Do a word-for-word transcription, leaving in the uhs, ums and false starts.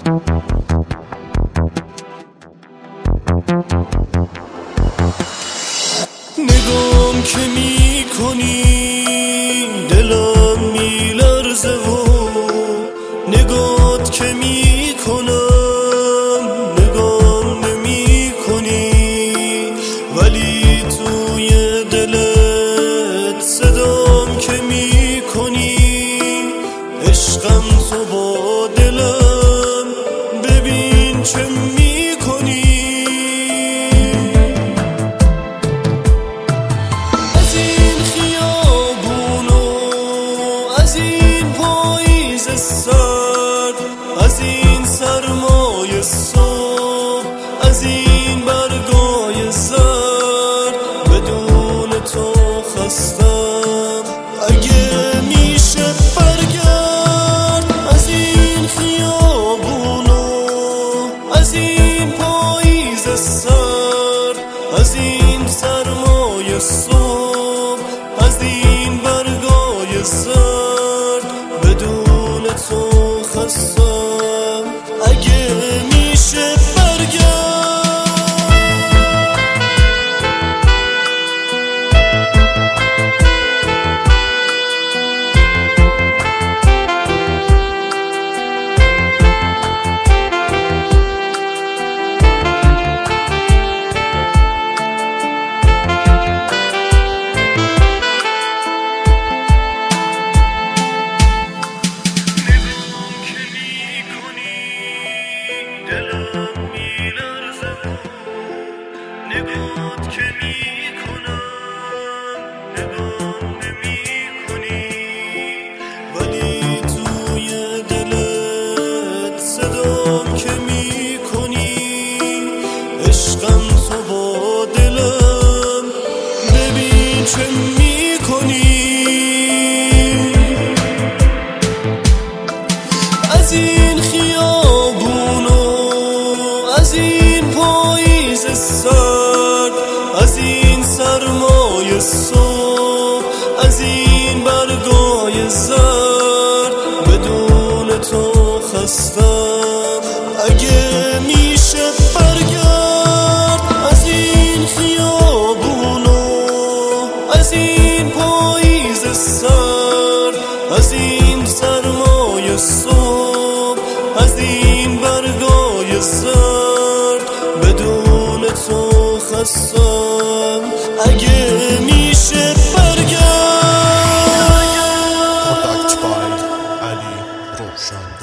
نگام که می کنی دلم می لرزه و نگات که می کنم نگام نمی کنی، ولی توی دلت صدام که می کنی. عشقم تو با دلم ببین چه می کنی. از این سرمای صبح، از این برگای زرد، بدون تو خستم. اگه میشه برگرد از این خیابونو، از این پاییز سرد، از این سرمای صبح، از این برگای زرد، بدون تو خستم. اگه میشه برگرد نگات که می کنم نگام نمی کنی، ولی توی دلت صدام که می کنی. عشقم تو با دلم ببین چه می کنی. از این خیابونو، از این پاییز سرد، از این سرمای صبح، از این برگای زرد، بدون تو خستم. اگه میشه برگرد از این خیابونو، از این پاییز سرد، از این سرمای صبح، از این برگای زرد، بدون تو خستم. اگه میشه برگرد. Product by Ali Roshan.